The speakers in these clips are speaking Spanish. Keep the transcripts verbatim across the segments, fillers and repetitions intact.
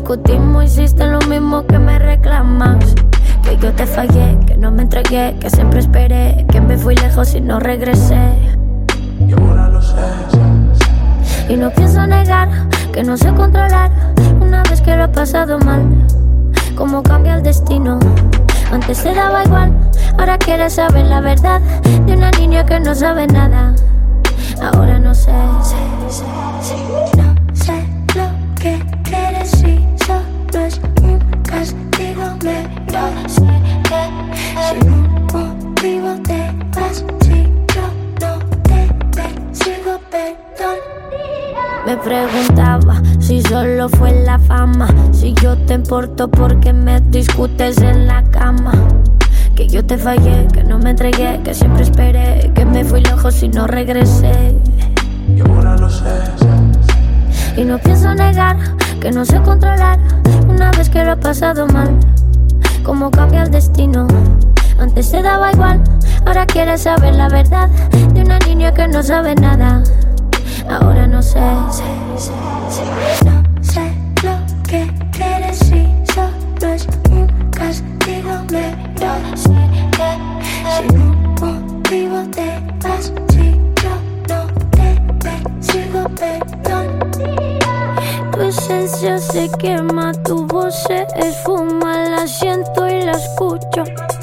discutimos, hiciste lo mismo que me reclamas. Que yo te fallé, que no me entregué, que siempre esperé, que me fui lejos y no regresé. Y ahora lo sé. Y no pienso negar que no sé controlar una vez que lo he pasado mal. Cómo cambia el destino. Antes te daba igual, ahora quieres saber la verdad de una niña que no sabe nada. Ahora no sé, sé, sé, sé. No sé lo que quieres si solo es un castigo. Me lo sé que sin un motivo te vas. Si yo no te sigo, perdón. Me preguntaba si solo fue la fama, si yo te importo porque me discutes en la cama. Que yo te fallé, que no me entregué, que siempre esperé, que me fui lejos y no regresé. Y ahora lo sé. Y no pienso negar que no sé controlar una vez que lo he pasado mal. Cómo cambia el destino. Antes te daba igual, ahora quieres saber la verdad de una niña que no sabe nada. Ahora no sé, sé, sé, sé. No sé lo que quieres si solo es un castigo. Me lo sé que sin un motivo te vas. Si yo no te sigo, perdón. Tu esencia se quema, tu voz se esfuma, la siento y la escucho.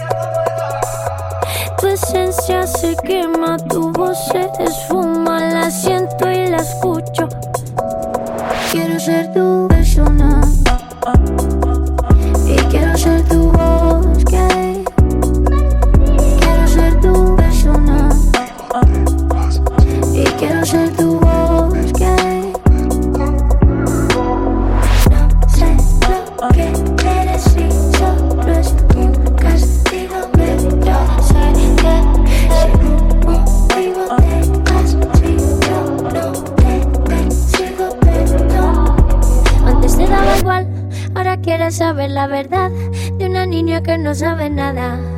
Tu esencia se quema, tu voz se esfuma, la siento y la escucho. Quiero ser tu persona y quiero ser tu voz que hay. Quiero ser tu persona y quiero ser tu voz que hay. No sé lo que quieres si solo es un castigo. Me lo sé que sin un motivo te vas. Si yo no te sigo, perdón. Antes te daba igual, ahora quieres saber la verdad de una niña que no sabe nada.